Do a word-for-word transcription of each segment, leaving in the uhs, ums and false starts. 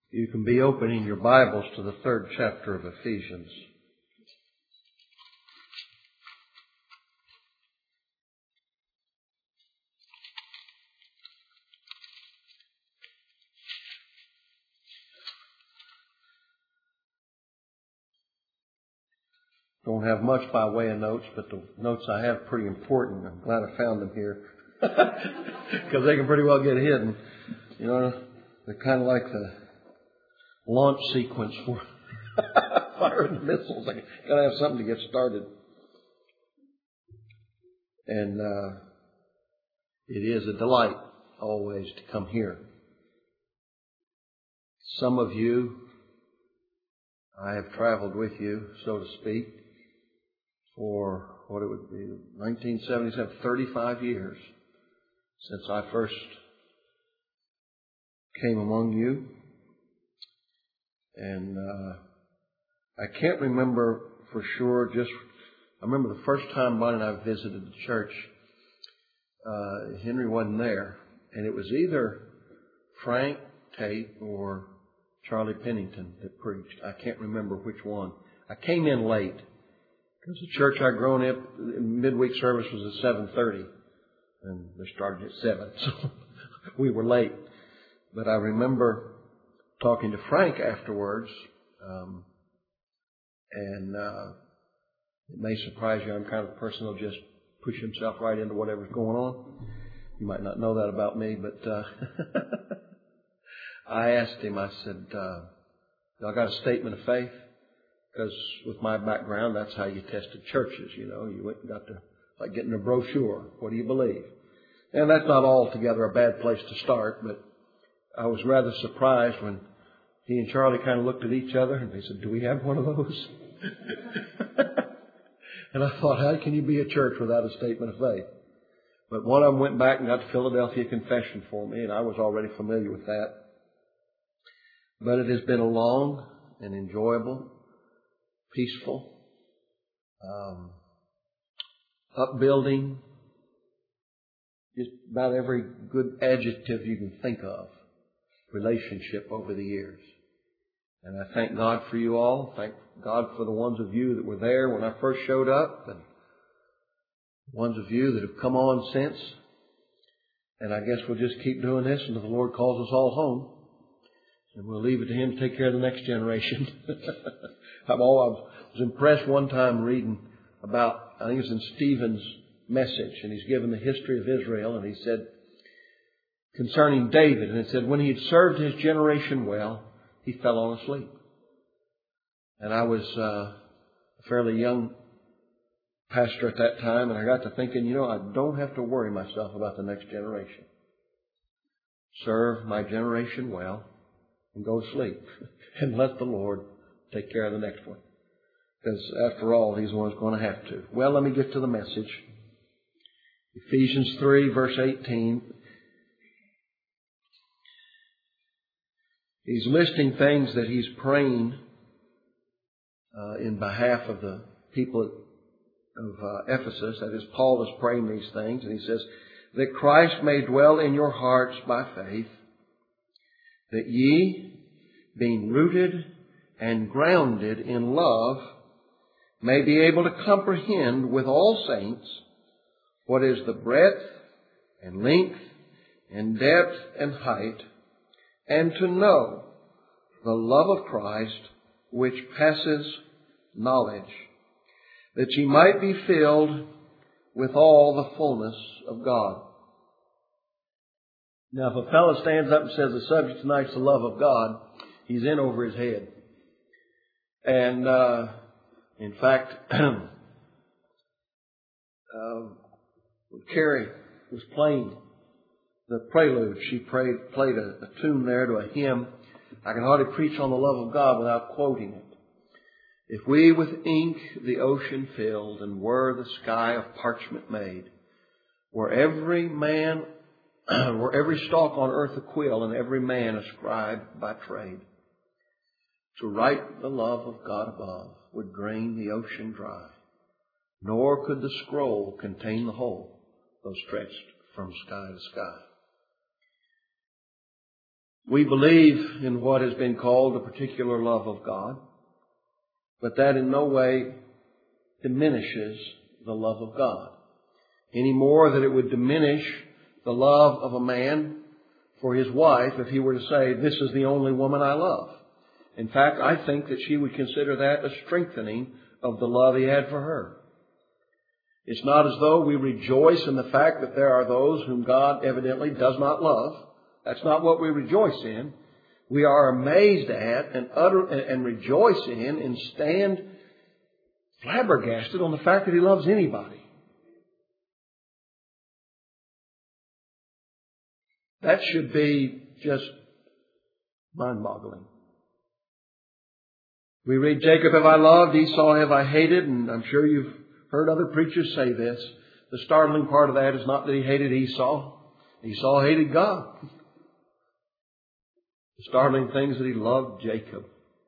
You can be opening your Bibles to the third chapter of Ephesians. Don't have much by way of notes, but the notes I have are pretty important. I'm glad I found them here because they can pretty well get hidden. You know, they're kind of like the launch sequence for firing missiles. I gotta have something to get started. And uh, it is a delight always to come here. Some of you, I have traveled with you, so to speak, for what it would be, nineteen seventy-seven, thirty-five years since I first came among you. And uh, I can't remember for sure, just, I remember the first time Bonnie and I visited the church, uh, Henry wasn't there. And it was either Frank Tate or Charlie Pennington that preached. I can't remember which one. I came in late because the church I'd grown up, midweek service was at seven thirty. And they started at seven, so we were late. But I remember talking to Frank afterwards, um, and uh, it may surprise you, I'm kind of the person who'll just push himself right into whatever's going on. You might not know that about me, but uh, I asked him, I said, uh, y'all got a statement of faith? Because with my background, that's how you tested churches, you know. You went and got to, like getting a brochure. What do you believe? And that's not altogether a bad place to start, but I was rather surprised when he and Charlie kind of looked at each other and they said, do we have one of those? And I thought, how can you be a church without a statement of faith? But one of them went back and got the Philadelphia Confession for me, and I was already familiar with that. But it has been a long and enjoyable, peaceful, um, upbuilding, just about every good adjective you can think of, relationship over the years. And I thank God for you all. Thank God for the ones of you that were there when I first showed up, and ones of you that have come on since. And I guess we'll just keep doing this until the Lord calls us all home. And we'll leave it to Him to take care of the next generation. I'm all, I was impressed one time reading about, I think it's in Stephen's message, and he's given the history of Israel, and he said, concerning David, and it said, when he had served his generation well, he fell on asleep. And I was uh, a fairly young pastor at that time, and I got to thinking, you know, I don't have to worry myself about the next generation. Serve my generation well and go to sleep and let the Lord take care of the next one. Because after all, He's the one who's going to have to. Well, let me get to the message. Ephesians three, verse eighteen. He's listing things that he's praying uh, in behalf of the people of uh, Ephesus. That is, Paul is praying these things. And he says, that Christ may dwell in your hearts by faith, that ye, being rooted and grounded in love, may be able to comprehend with all saints what is the breadth and length and depth and height, and to know the love of Christ which passes knowledge, that ye might be filled with all the fullness of God. Now, if a fellow stands up and says the subject tonight's the love of God, he's in over his head. And, uh, in fact, uh, Carrie was playing the prelude. She prayed, played a, a tune there to a hymn. I can hardly preach on the love of God without quoting it. If we with ink the ocean filled, and were the sky of parchment made, were every man, were every stalk on earth a quill, and every man a scribe by trade, to write the love of God above would drain the ocean dry, nor could the scroll contain the whole, though stretched from sky to sky. We believe in what has been called a particular love of God, but that in no way diminishes the love of God, any more than it would diminish the love of a man for his wife if he were to say, this is the only woman I love. In fact, I think that she would consider that a strengthening of the love he had for her. It's not as though we rejoice in the fact that there are those whom God evidently does not love. That's not what we rejoice in. We are amazed at and utter and rejoice in and stand flabbergasted on the fact that he loves anybody. That should be just mind-boggling. We read, Jacob have I loved, Esau have I hated, and I'm sure you've heard other preachers say this. The startling part of that is not that he hated Esau. Esau hated God. The startling thing is that he loved Jacob.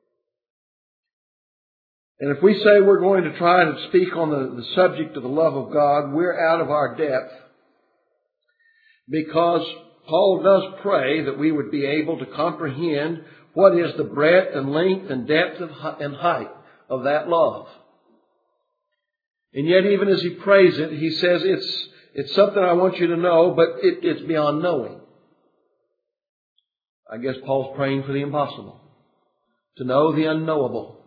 And if we say we're going to try to speak on the, the subject of the love of God, we're out of our depth, because Paul does pray that we would be able to comprehend what is the breadth and length and depth of, and height of that love. And yet even as he prays it, he says it's, it's something I want you to know, but it, it's beyond knowing. I guess Paul's praying for the impossible, to know the unknowable.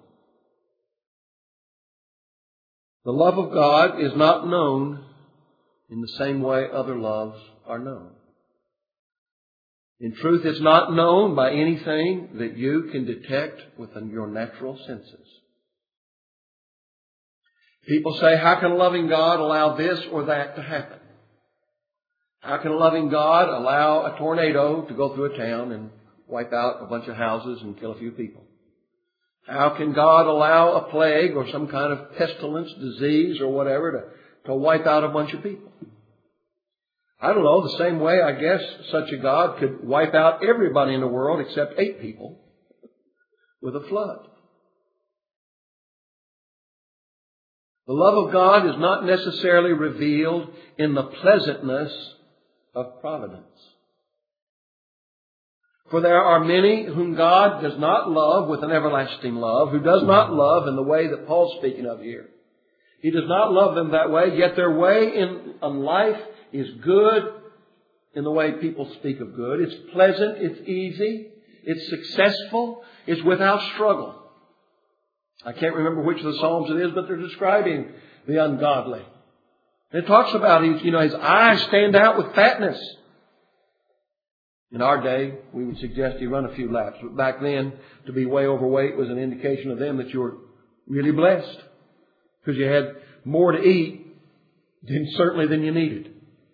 The love of God is not known in the same way other loves are known. In truth, it's not known by anything that you can detect within your natural senses. People say, how can a loving God allow this or that to happen? How can a loving God allow a tornado to go through a town and wipe out a bunch of houses and kill a few people? How can God allow a plague or some kind of pestilence, disease or whatever to, to wipe out a bunch of people? I don't know, the same way I guess such a God could wipe out everybody in the world except eight people with a flood. The love of God is not necessarily revealed in the pleasantness of providence. For there are many whom God does not love with an everlasting love, who does not love in the way that Paul's speaking of here. He does not love them that way, yet their way in, in life is good in the way people speak of good. It's pleasant, it's easy, it's successful, it's without struggle. I can't remember which of the Psalms it is, but they're describing the ungodly. It talks about, you know, his eyes stand out with fatness. In our day, we would suggest he run a few laps. But back then, to be way overweight was an indication of them that you were really blessed, because you had more to eat than certainly than you needed.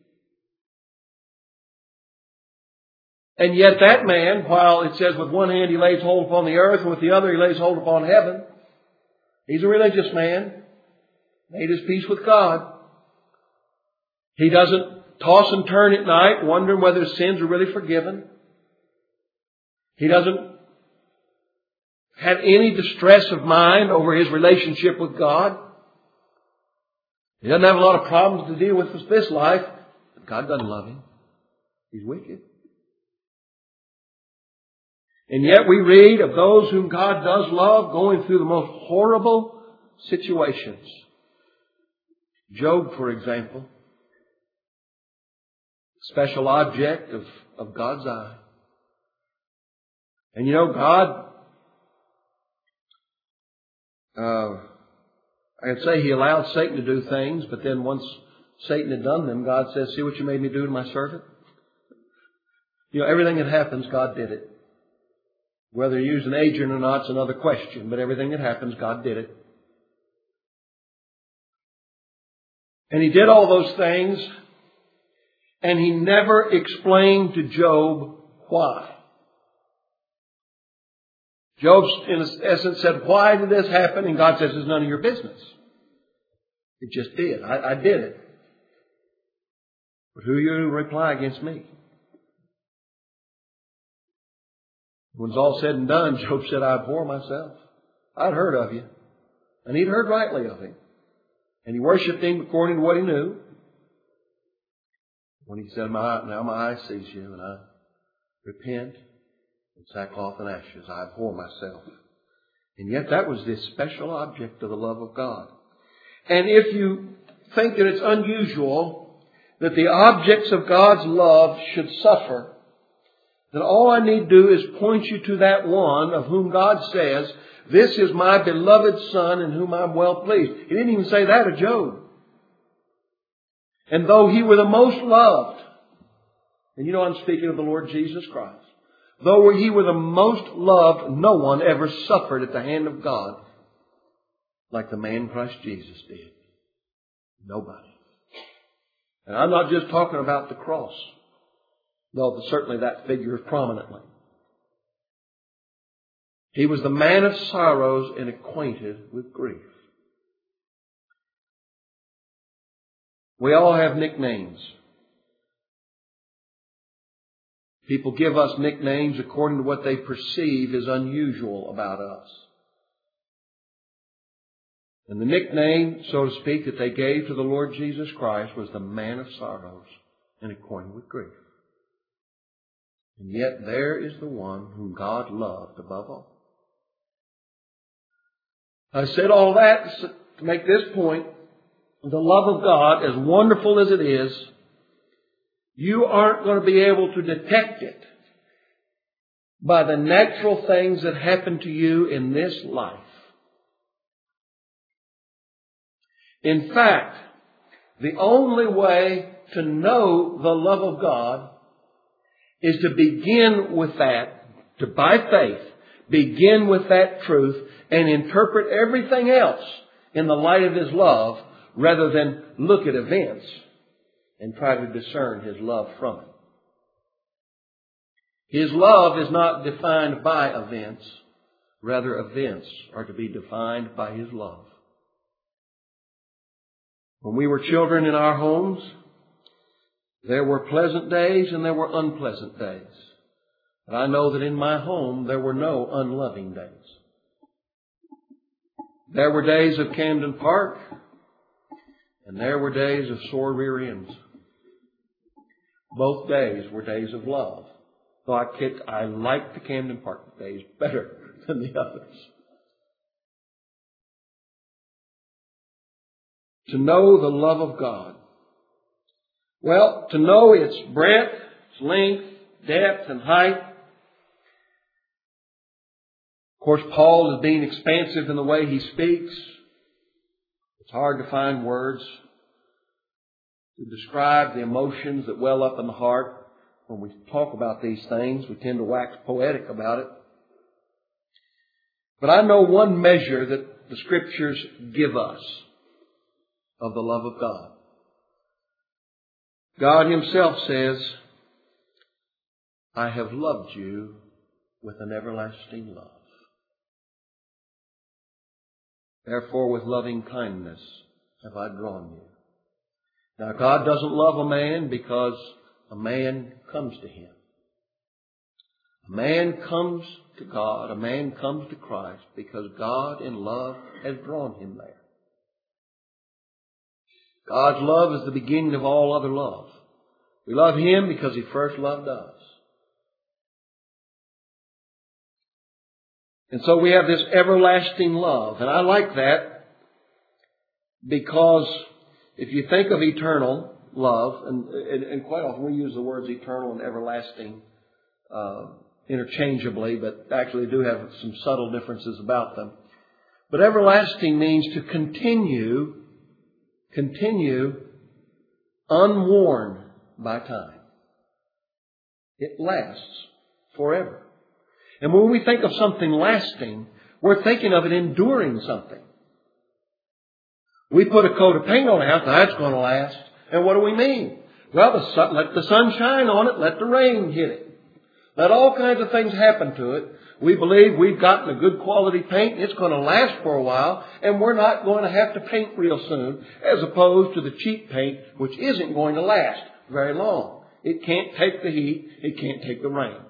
And yet that man, while it says with one hand he lays hold upon the earth and with the other he lays hold upon heaven, he's a religious man, made his peace with God. He doesn't toss and turn at night wondering whether his sins are really forgiven. He doesn't have any distress of mind over his relationship with God. He doesn't have a lot of problems to deal with with this life. But God doesn't love him. He's wicked. And yet we read of those whom God does love going through the most horrible situations. Job, for example, special object of, of God's eye. And you know, God, uh, I'd say He allowed Satan to do things, but then once Satan had done them, God says, see what you made me do to my servant? You know, everything that happens, God did it. Whether you use an agent or not is another question, but everything that happens, God did it. And He did all those things, and He never explained to Job why. Job, in essence, said, why did this happen? And God says, it's none of your business. It just did. I, I did it. But who are you to reply against me? When it's all said and done, Job said, I abhor myself. I'd heard of you. And he'd heard rightly of him. And he worshipped him according to what he knew. When he said, my, now my eye sees you, and I repent. In sackcloth and ashes I abhor myself. And yet that was the special object of the love of God. And if you think that it's unusual that the objects of God's love should suffer, then all I need to do is point you to that one of whom God says, "This is my beloved Son in whom I'm well pleased." He didn't even say that of Job. And though he were the most loved, and you know I'm speaking of the Lord Jesus Christ, though he were the most loved, no one ever suffered at the hand of God like the man Christ Jesus did. Nobody. And I'm not just talking about the cross, though certainly that figures prominently. He was the man of sorrows and acquainted with grief. We all have nicknames. People give us nicknames according to what they perceive is unusual about us. And the nickname, so to speak, that they gave to the Lord Jesus Christ was the man of sorrows and acquainted with grief. And yet there is the one whom God loved above all. I said all that to make this point. The love of God, as wonderful as it is, you aren't going to be able to detect it by the natural things that happen to you in this life. In fact, the only way to know the love of God is to begin with that, to by faith, begin with that truth and interpret everything else in the light of His love rather than look at events and try to discern His love from it. His love is not defined by events. Rather, events are to be defined by His love. When we were children in our homes, there were pleasant days and there were unpleasant days. But I know that in my home there were no unloving days. There were days of Camden Park, and there were days of sore rear ends. Both days were days of love. Though I kicked, I liked the Camden Park days better than the others. To know the love of God. Well, to know its breadth, its length, depth, and height. Of course, Paul is being expansive in the way he speaks. It's hard to find words to describe the emotions that well up in the heart. When we talk about these things, we tend to wax poetic about it. But I know one measure that the Scriptures give us of the love of God. God Himself says, "I have loved you with an everlasting love. Therefore with loving kindness have I drawn you." Now God doesn't love a man because a man comes to Him. A man comes to God, a man comes to Christ because God in love has drawn him there. God's love is the beginning of all other love. We love Him because He first loved us. And so we have this everlasting love. And I like that because if you think of eternal love, and, and, and quite often we use the words eternal and everlasting uh, interchangeably, but actually do have some subtle differences about them. But everlasting means to continue, continue unworn by time. It lasts forever. And when we think of something lasting, we're thinking of it enduring something. We put a coat of paint on a house, now that's going to last. And what do we mean? Well, the sun, let the sun shine on it, let the rain hit it. Let all kinds of things happen to it. We believe we've gotten a good quality paint, and it's going to last for a while, and we're not going to have to paint real soon, as opposed to the cheap paint, which isn't going to last very long. It can't take the heat, it can't take the rain.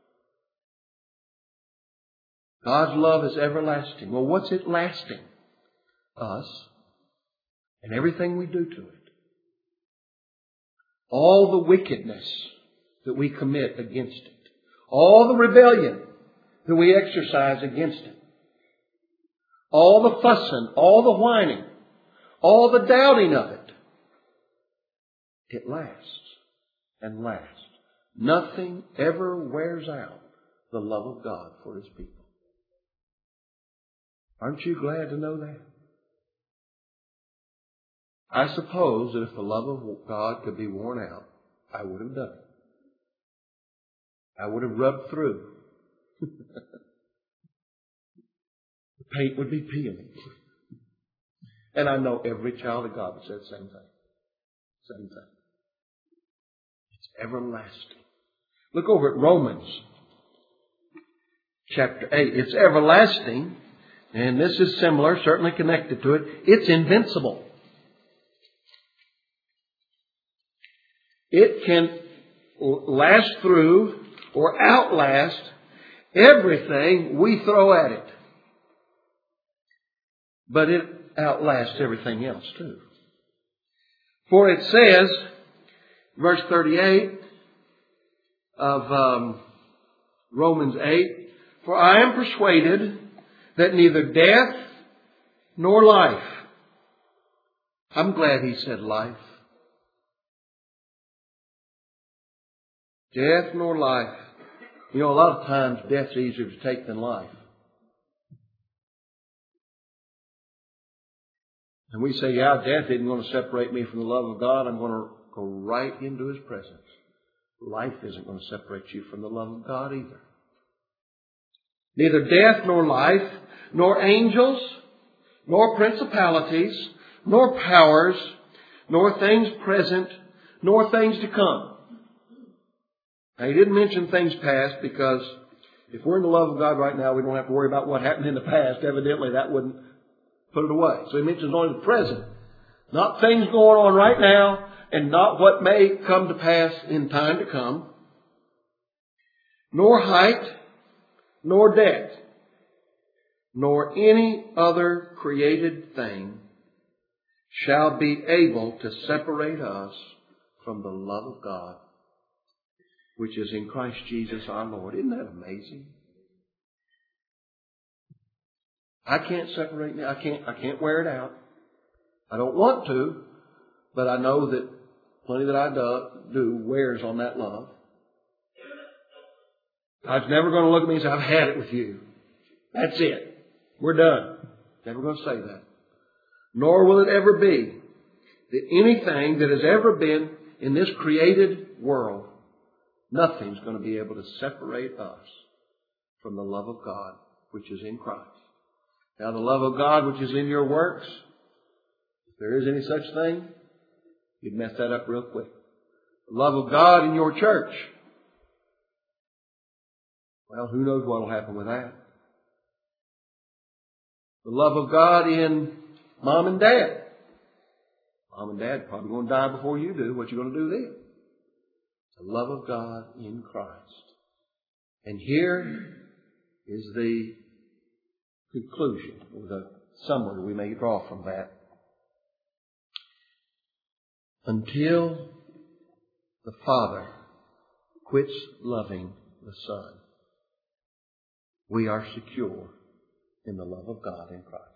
God's love is everlasting. Well, what's it lasting? Us and everything we do to it. All the wickedness that we commit against it. all the rebellion that we exercise against it, all the fussing, all the whining, all the doubting of it, it lasts and lasts. Nothing ever wears out the love of God for His people. Aren't you glad to know that? I suppose that if the love of God could be worn out, I would have done it. I would have rubbed through. The paint would be peeling. And I know every child of God would say the same thing. Same thing. It's everlasting. Look over at Romans chapter eight. It's everlasting, and this is similar, certainly connected to it. It's invincible. It can last through or outlast everything we throw at it. But it outlasts everything else too. For it says, verse thirty-eight of um, Romans eight, for I am persuaded that neither death nor life. I'm glad he said life. Death nor life. You know, a lot of times death's easier to take than life. And we say, yeah, death isn't going to separate me from the love of God. I'm going to go right into His presence. Life isn't going to separate you from the love of God either. Neither death nor life, nor angels, nor principalities, nor powers, nor things present, nor things to come. Now, he didn't mention things past because if we're in the love of God right now, we don't have to worry about what happened in the past. Evidently, that wouldn't put it away. So he mentions only the present. Not things going on right now and not what may come to pass in time to come. Nor height, nor depth, nor any other created thing shall be able to separate us from the love of God, which is in Christ Jesus our Lord. Isn't that amazing? I can't separate me. I can't, I can't wear it out. I don't want to, but I know that plenty that I do, do wears on that love. God's never going to look at me and say, I've had it with you. That's it. We're done. Never going to say that. Nor will it ever be that anything that has ever been in this created world, nothing's going to be able to separate us from the love of God, which is in Christ. Now, the love of God, which is in your works, if there is any such thing, you'd mess that up real quick. The love of God in your church. Well, who knows what will happen with that? The love of God in mom and dad. Mom and dad probably going to die before you do. What you going to do then? The love of God in Christ. And here is the conclusion, or the summary we may draw from that. Until the Father quits loving the Son, we are secure in the love of God in Christ.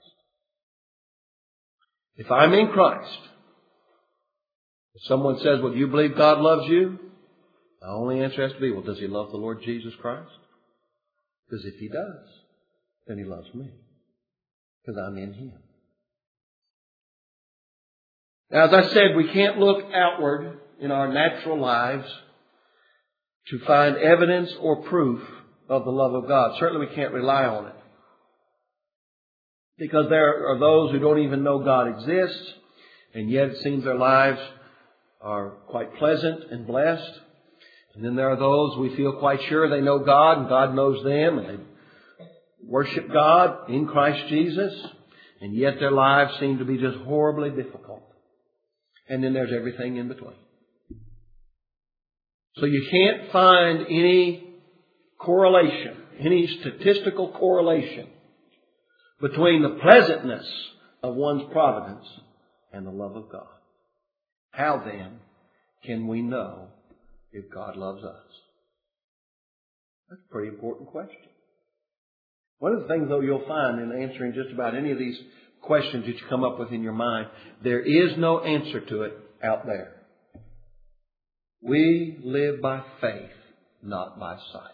If I'm in Christ, if someone says, well, do you believe God loves you? The only answer has to be, well, does He love the Lord Jesus Christ? Because if He does, then He loves me. Because I'm in Him. Now, as I said, we can't look outward in our natural lives to find evidence or proof of the love of God. Certainly we can't rely on it. Because there are those who don't even know God exists, and yet it seems their lives are quite pleasant and blessed. And then there are those we feel quite sure they know God and God knows them, and they worship God in Christ Jesus, and yet their lives seem to be just horribly difficult. And then there's everything in between. So you can't find any correlation, any statistical correlation between the pleasantness of one's providence and the love of God. How then can we know if God loves us? That's a pretty important question. One of the things, though, you'll find in answering just about any of these questions that you come up with in your mind, there is no answer to it out there. We live by faith, not by sight.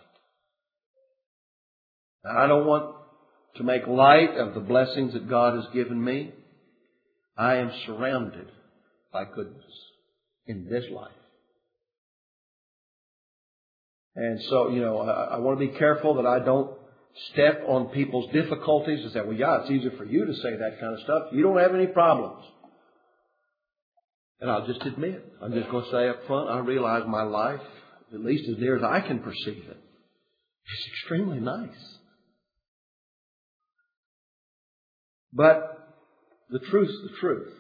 Now, I don't want to make light of the blessings that God has given me. I am surrounded by goodness in this life. And so, you know, I, I want to be careful that I don't step on people's difficulties and say, well, yeah, it's easier for you to say that kind of stuff. You don't have any problems. And I'll just admit, I'm just going to say up front, I realize my life, at least as near as I can perceive it, is extremely nice. But the truth's the truth.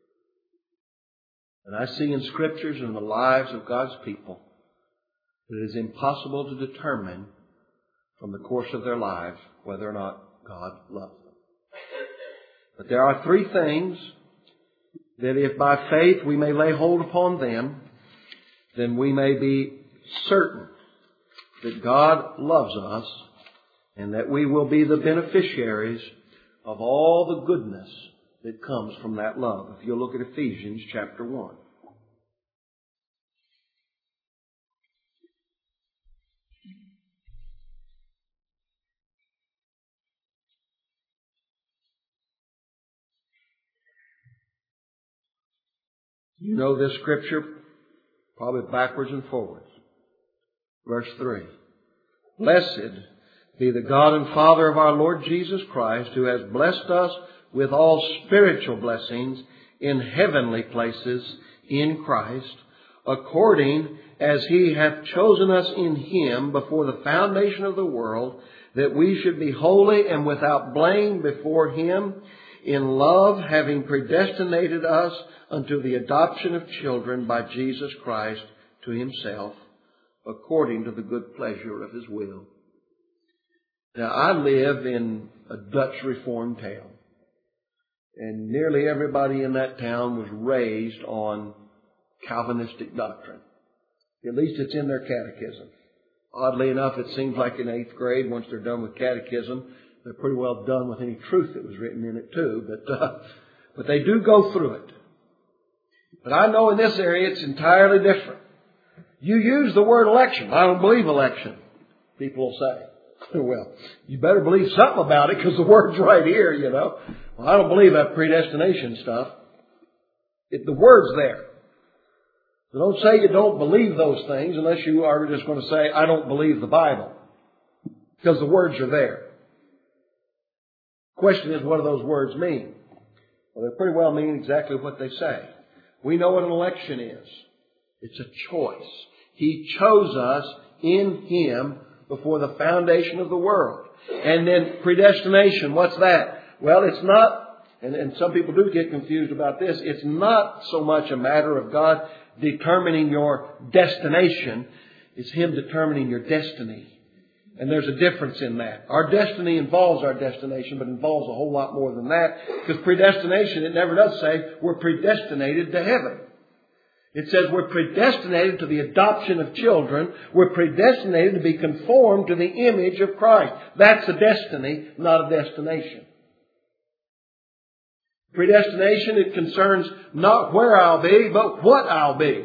And I see in Scriptures and in the lives of God's people that it is impossible to determine from the course of their lives whether or not God loves them. But there are three things that if by faith we may lay hold upon them, then we may be certain that God loves us and that we will be the beneficiaries of all the goodness that comes from that love. If you'll look at Ephesians chapter one. You know this scripture probably backwards and forwards. Verse three. Blessed be the God and Father of our Lord Jesus Christ, who has blessed us with all spiritual blessings in heavenly places in Christ, according as He hath chosen us in Him before the foundation of the world, that we should be holy and without blame before Him, in love, having predestinated us unto the adoption of children by Jesus Christ to Himself, according to the good pleasure of His will. Now, I live in a Dutch Reformed town, and nearly everybody in that town was raised on Calvinistic doctrine. At least it's in their catechism. Oddly enough, it seems like in eighth grade, once they're done with catechism, they're pretty well done with any truth that was written in it too. But uh, but they do go through it. But I know in this area it's entirely different. You use the word election. I don't believe election, people will say. Well, you better believe something about it because the word's right here, you know. Well, I don't believe that predestination stuff. It, the word's there. So don't say you don't believe those things unless you are just going to say, I don't believe the Bible. Because the words are there. The question is, what do those words mean? Well, they pretty well mean exactly what they say. We know what an election is. It's a choice. He chose us in Him before the foundation of the world. And then predestination, what's that? Well, it's not, and, and some people do get confused about this, it's not so much a matter of God determining your destination. It's Him determining your destiny. And there's a difference in that. Our destiny involves our destination, but involves a whole lot more than that. Because predestination, it never does say we're predestinated to heaven. It says we're predestinated to the adoption of children. We're predestinated to be conformed to the image of Christ. That's a destiny, not a destination. Predestination, it concerns not where I'll be, but what I'll be.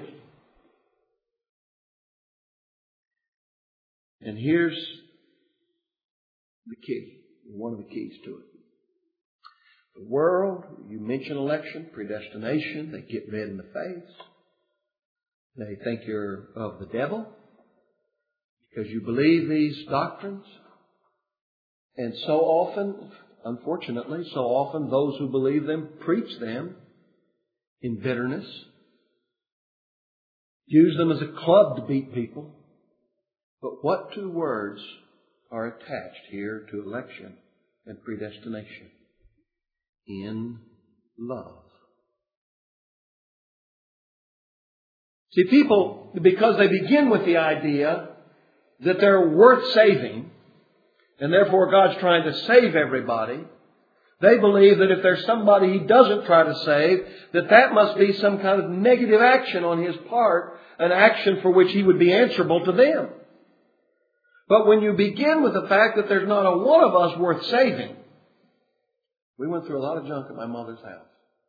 And here's the key, one of the keys to it. The world, you mention election, predestination, they get red in the face. They think you're of the devil because you believe these doctrines. And so often, unfortunately, so often those who believe them preach them in bitterness. Use them as a club to beat people. But what two words are attached here to election and predestination? In love. See, people, because they begin with the idea that they're worth saving, and therefore God's trying to save everybody, they believe that if there's somebody He doesn't try to save, that that must be some kind of negative action on His part, an action for which He would be answerable to them. But when you begin with the fact that there's not a one of us worth saving, we went through a lot of junk at my mother's house.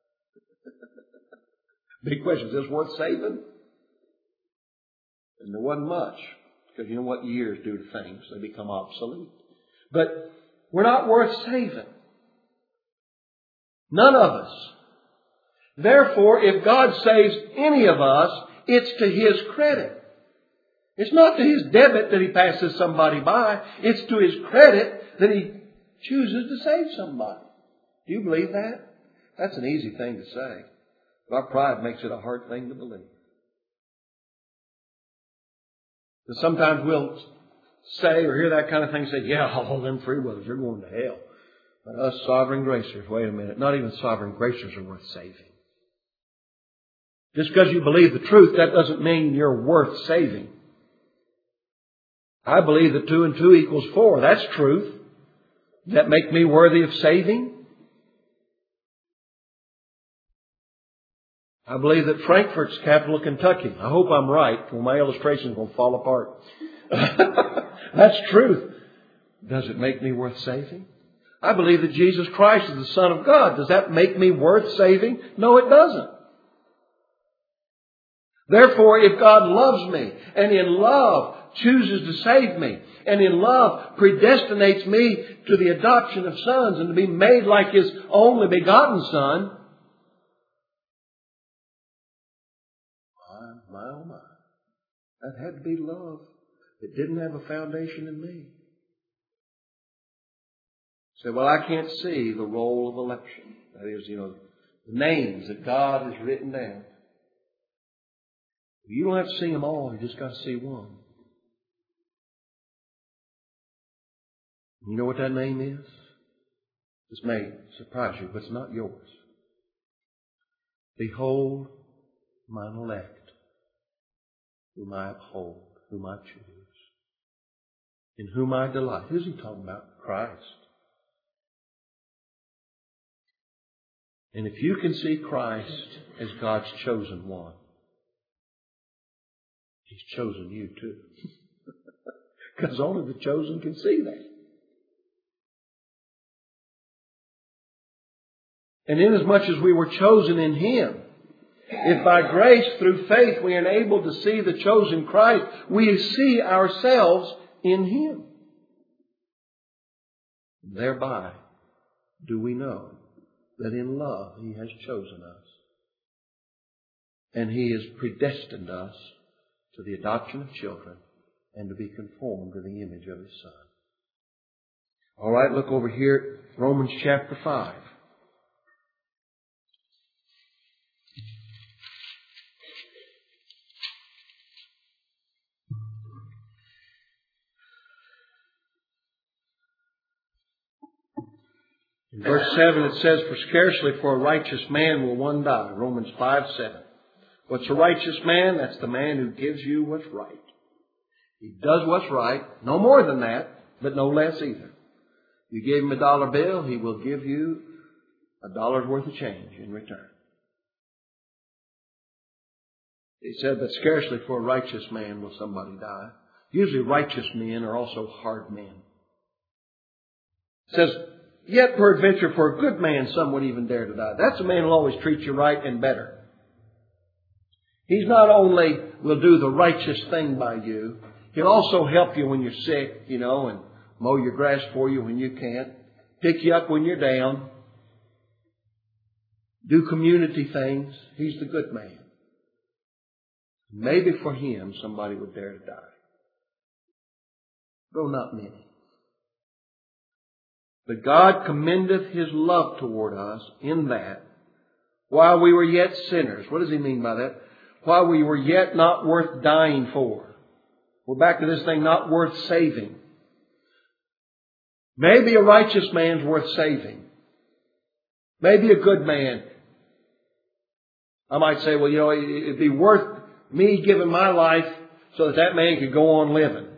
Big question, is this worth saving? And there wasn't much. Because you know what years do to things. They become obsolete. But we're not worth saving. None of us. Therefore, if God saves any of us, it's to His credit. It's not to His debit that He passes somebody by. It's to His credit that He chooses to save somebody. Do you believe that? That's an easy thing to say. But our pride makes it a hard thing to believe. Because sometimes we'll say or hear that kind of thing, say, yeah, all them free willers, they're going to hell. But us sovereign gracers, wait a minute, not even sovereign gracers are worth saving. Just because you believe the truth, that doesn't mean you're worth saving. I believe that two and two equals four. That's truth. Does that make me worthy of saving? I believe that Frankfort's capital of Kentucky. I hope I'm right, or my illustration's going to fall apart. That's truth. Does it make me worth saving? I believe that Jesus Christ is the Son of God. Does that make me worth saving? No, it doesn't. Therefore, if God loves me, and in love chooses to save me, and in love predestinates me to the adoption of sons and to be made like His only begotten Son, my, oh my, that had to be love. It didn't have a foundation in me. Say, well, I can't see the roll of election. That is, you know, the names that God has written down. You don't have to see them all. You just got to see one. You know what that name is? This may surprise you, but it's not yours. Behold, mine elect, whom I uphold, whom I choose, in whom I delight. Who's he talking about? Christ. And if you can see Christ as God's chosen one, He's chosen you too. Because only the chosen can see that. And inasmuch as we were chosen in Him, if by grace through faith we are enabled to see the chosen Christ, we see ourselves in Him. Thereby do we know that in love He has chosen us. And He has predestined us to the adoption of children and to be conformed to the image of His Son. All right, look over here at Romans chapter five. In verse seven it says, for scarcely for a righteous man will one die. Romans five seven. What's a righteous man? That's the man who gives you what's right. He does what's right. No more than that, but no less either. You gave him a dollar bill, he will give you a dollar's worth of change in return. He said, but scarcely for a righteous man will somebody die. Usually righteous men are also hard men. It says, yet peradventure for a good man some would even dare to die. That's a man who will always treat you right and better. He's not only will do the righteous thing by you, he'll also help you when you're sick, you know, and mow your grass for you when you can't, pick you up when you're down, do community things. He's the good man. Maybe for him somebody would dare to die. Though not many. But God commendeth His love toward us in that, while we were yet sinners. What does He mean by that? While we were yet not worth dying for. We're back to this thing, not worth saving. Maybe a righteous man's worth saving. Maybe a good man. I might say, well, you know, it'd be worth me giving my life so that that man could go on living.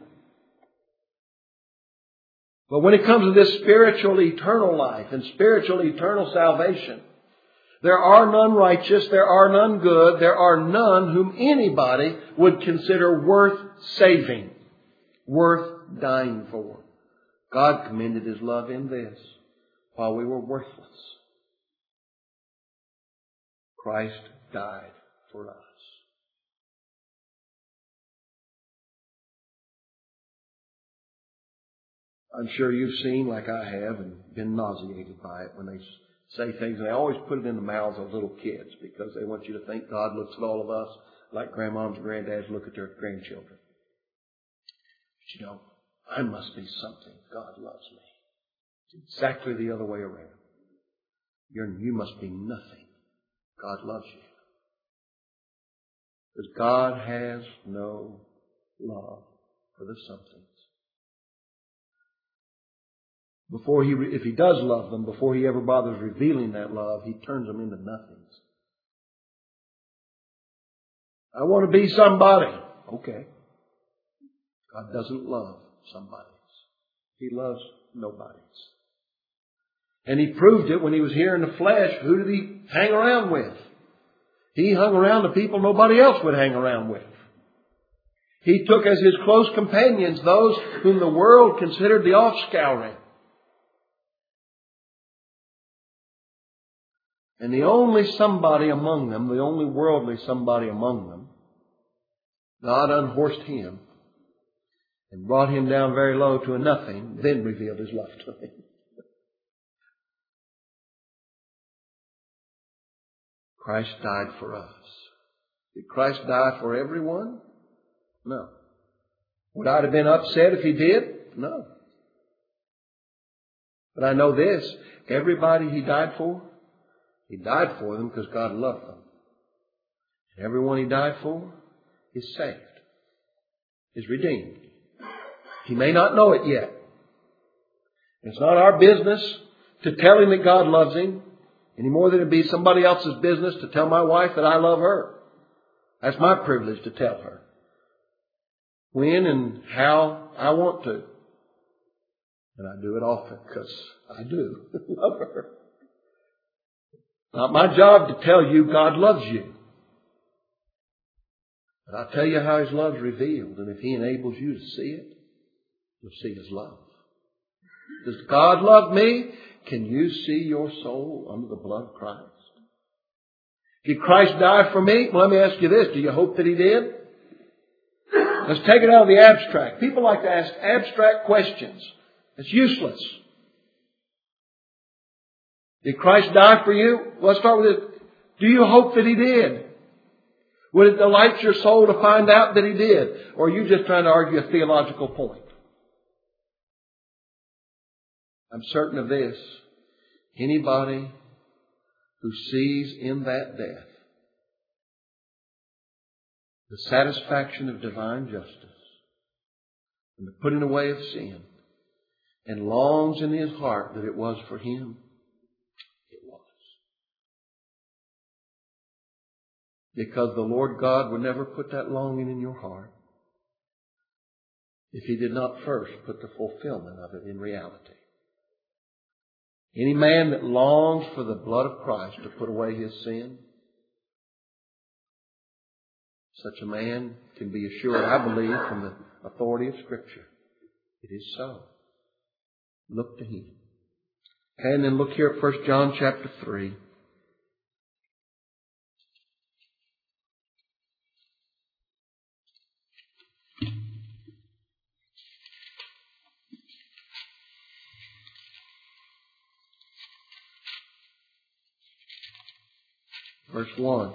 But when it comes to this spiritual eternal life and spiritual eternal salvation, there are none righteous, there are none good, there are none whom anybody would consider worth saving, worth dying for. God commended His love in this: while we were worthless, Christ died for us. I'm sure you've seen, like I have, and been nauseated by it when they say things. And they always put it in the mouths of little kids because they want you to think God looks at all of us like grandmoms and granddads look at their grandchildren. But you know, I must be something. God loves me. It's exactly the other way around. You're, you must be nothing. God loves you. Because God has no love for the somethings. Before he, if He does love them, before He ever bothers revealing that love, He turns them into nothings. I want to be somebody. Okay. God doesn't love somebodies. He loves nobodies. And He proved it when He was here in the flesh. Who did He hang around with? He hung around the people nobody else would hang around with. He took as His close companions those whom the world considered the offscouring. And the only somebody among them, the only worldly somebody among them, God unhorsed Him and brought Him down very low to a nothing, then revealed His love to Him. Christ died for us. Did Christ die for everyone? No. Would I have been upset if He did? No. But I know this, everybody He died for, He died for them because God loved them. And everyone He died for is saved, is redeemed. He may not know it yet. It's not our business to tell him that God loves him, any more than it'd be somebody else's business to tell my wife that I love her. That's my privilege to tell her when and how I want to. And I do it often because I do love her. Not my job to tell you God loves you. But I'll tell you how His love's revealed. And if He enables you to see it, you'll see His love. Does God love me? Can you see your soul under the blood of Christ? Did Christ die for me? Well, let me ask you this. Do you hope that He did? Let's take it out of the abstract. People like to ask abstract questions. It's useless. Did Christ die for you? Well, let's start with it. Do you hope that He did? Would it delight your soul to find out that He did? Or are you just trying to argue a theological point? I'm certain of this. Anybody who sees in that death the satisfaction of divine justice and the putting away of sin and longs in his heart that it was for him, it was. Because the Lord God would never put that longing in your heart if He did not first put the fulfillment of it in reality. Any man that longs for the blood of Christ to put away his sin, such a man can be assured, I believe, from the authority of Scripture, it is so. Look to Him. Okay, and then look here at First John chapter three. Verse one.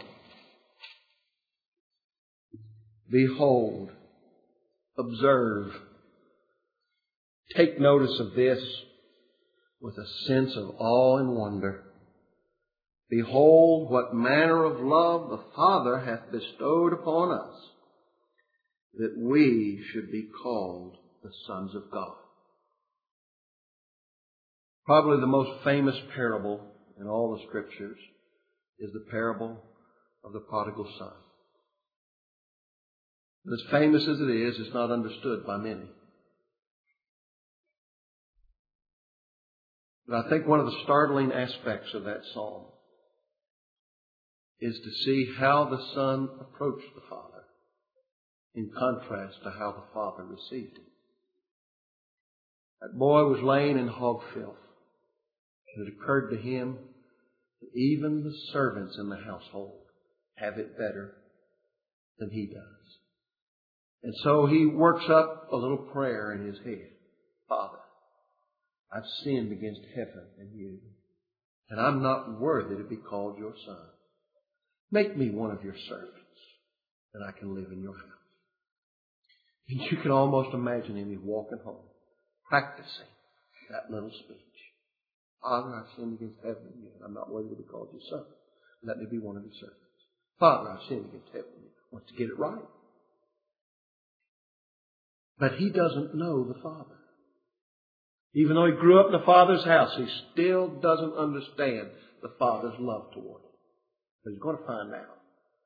Behold, observe, take notice of this with a sense of awe and wonder. Behold, what manner of love the Father hath bestowed upon us, that we should be called the sons of God. Probably the most famous parable in all the Scriptures is the parable of the prodigal son. As famous as it is, it's not understood by many. But I think one of the startling aspects of that psalm is to see how the Son approached the Father in contrast to how the Father received Him. That boy was laying in hog filth. And it occurred to him that even the servants in the household have it better than he does. And so he works up a little prayer in his head. Father, I've sinned against heaven and you, and I'm not worthy to be called your son. Make me one of your servants, that I can live in your house. And you can almost imagine him, he's walking home, practicing that little speech. Father, I've sinned against heaven and you, and I'm not worthy to be called your son. Let me be one of your servants. Father, I've sinned against heaven and you. Wants to get it right. But he doesn't know the Father. Even though he grew up in the Father's house, he still doesn't understand the Father's love toward him. But he's going to find out.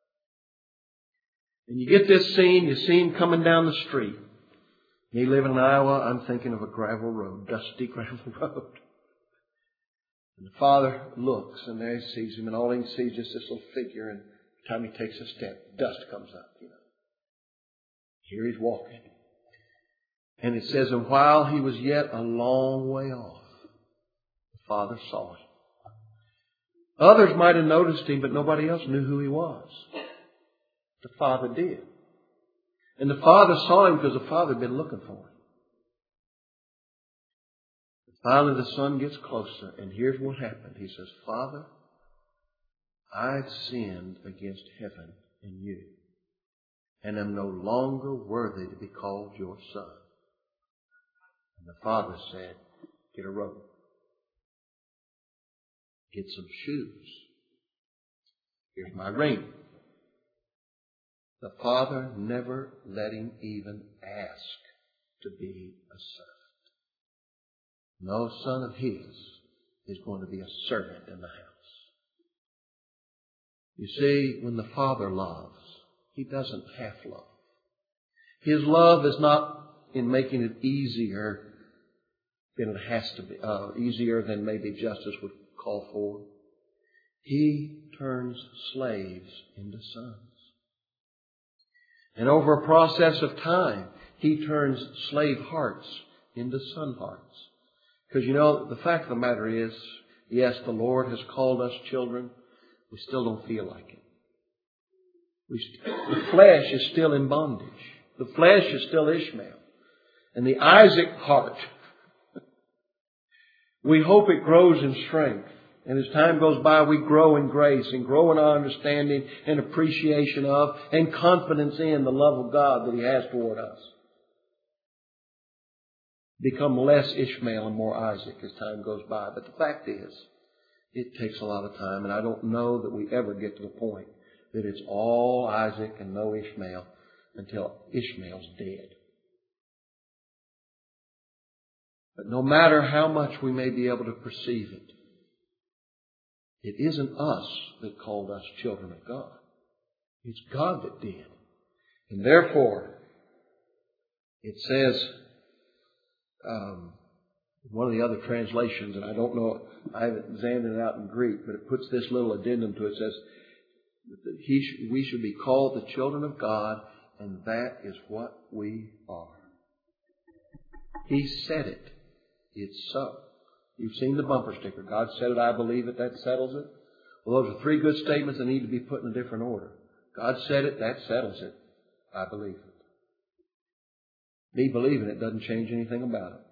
And you get this scene, you see him coming down the street. Me living in Iowa, I'm thinking of a gravel road, dusty gravel road. And the Father looks, and there he sees him, and all he can see is just this little figure, and every time he takes a step, dust comes up, you know. Here he's walking. And it says, and while he was yet a long way off, the Father saw him. Others might have noticed him, but nobody else knew who he was. The Father did. And the Father saw him because the Father had been looking for him. Finally, the Son gets closer, and here's what happened. He says, Father, I've sinned against heaven and you, and am no longer worthy to be called your son. And the Father said, get a robe. Get some shoes. Here's my ring. The Father never let him even ask to be a servant. No son of his is going to be a servant in the house. You see, when the Father loves, he doesn't half love. His love is not in making it easier than it has to be, uh, easier than maybe justice would call for. He turns slaves into sons. And over a process of time, he turns slave hearts into son hearts. Because, you know, the fact of the matter is, yes, the Lord has called us children. We still don't feel like it. We st- the flesh is still in bondage. The flesh is still Ishmael. And the Isaac heart, we hope it grows in strength. And as time goes by, we grow in grace and grow in our understanding and appreciation of and confidence in the love of God that he has toward us. Become less Ishmael and more Isaac as time goes by. But the fact is, it takes a lot of time, and I don't know that we ever get to the point that it's all Isaac and no Ishmael until Ishmael's dead. But no matter how much we may be able to perceive it, it isn't us that called us children of God. It's God that did. And therefore, it says, Um, one of the other translations, and I don't know, I haven't examined it out in Greek, but it puts this little addendum to it. It says, that he sh- we should be called the children of God, and that is what we are. He said it. It's so. You've seen the bumper sticker. God said it, I believe it, that settles it. Well, those are three good statements that need to be put in a different order. God said it, that settles it. I believe it. Me believing it doesn't change anything about it.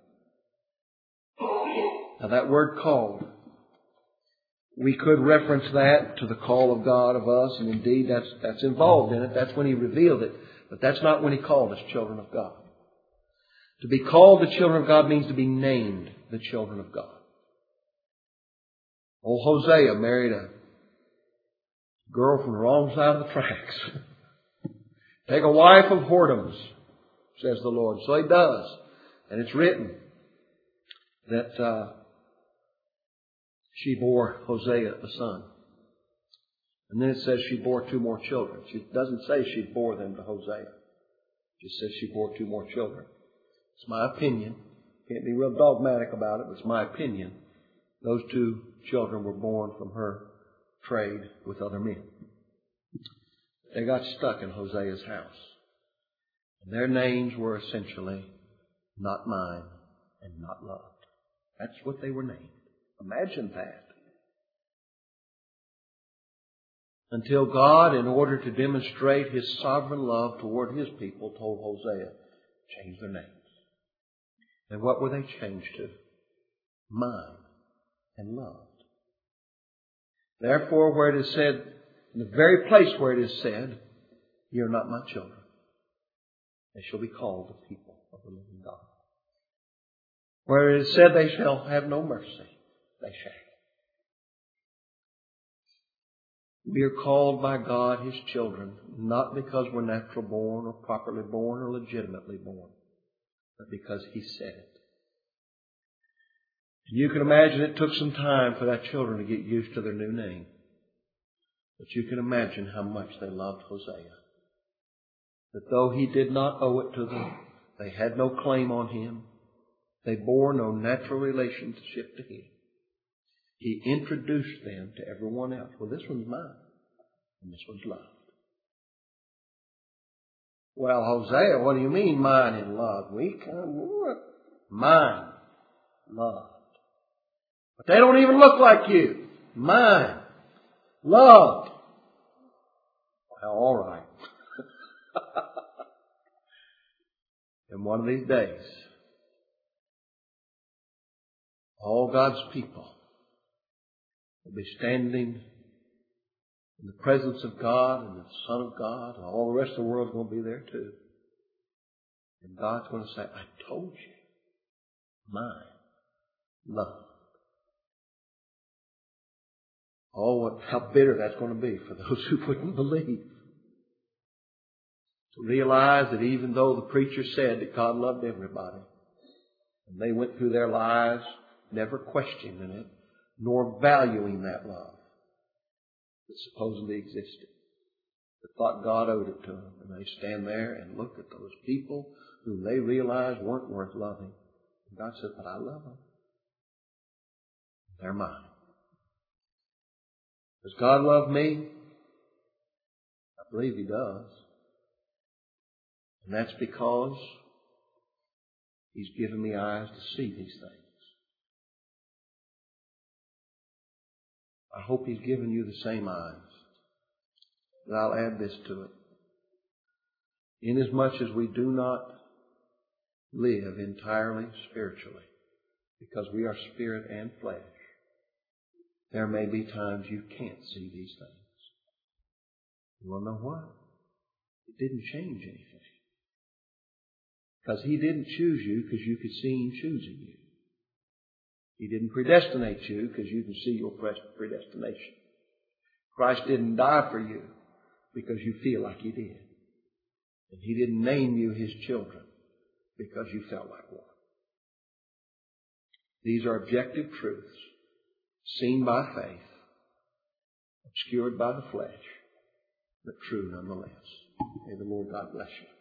Now that word called, we could reference that to the call of God of us, and indeed that's, that's involved in it. That's when he revealed it. But that's not when he called us children of God. To be called the children of God means to be named the children of God. Old Hosea married a girl from the wrong side of the tracks. Take a wife of whoredoms, says the Lord. So he does. And it's written that uh, she bore Hosea a son. And then it says she bore two more children. She doesn't say she bore them to Hosea. It just says she bore two more children. It's my opinion. Can't be real dogmatic about it, but it's my opinion. Those two children were born from her trade with other men. They got stuck in Hosea's house. And their names were essentially not mine and not loved. That's what they were named. Imagine that. Until God, in order to demonstrate His sovereign love toward His people, told Hosea, change their names. And what were they changed to? Mine and loved. Therefore, where it is said, in the very place where it is said, ye are not my children, they shall be called the people of the living God. Where it is said, they shall have no mercy, they shall. We are called by God His children, not because we're natural born or properly born or legitimately born, but because He said it. You can imagine it took some time for that children to get used to their new name. But you can imagine how much they loved Hosea. That though he did not owe it to them, they had no claim on him, they bore no natural relationship to him, he introduced them to everyone else. Well, this one's mine, and this one's loved. Well, Hosea, what do you mean mine and loved? We come, mine, loved. But they don't even look like you. Mine, loved. Well, all right. And one of these days, all God's people will be standing in the presence of God and the Son of God, and all the rest of the world's going to be there too. And God's going to say, I told you, mine, love. Oh, what, how bitter that's going to be for those who wouldn't believe. To realize that even though the preacher said that God loved everybody, and they went through their lives never questioning it, nor valuing that love that supposedly existed, but thought God owed it to them. And they stand there and look at those people whom they realized weren't worth loving. And God said, but I love them. They're mine. Does God love me? I believe He does. And that's because He's given me eyes to see these things. I hope He's given you the same eyes. But I'll add this to it. Inasmuch as we do not live entirely spiritually, because we are spirit and flesh, there may be times you can't see these things. You want to know why? It didn't change anything. Because He didn't choose you because you could see Him choosing you. He didn't predestinate you because you can see your predestination. Christ didn't die for you because you feel like He did. And He didn't name you His children because you felt like one. These are objective truths, seen by faith, obscured by the flesh, but true nonetheless. May the Lord God bless you.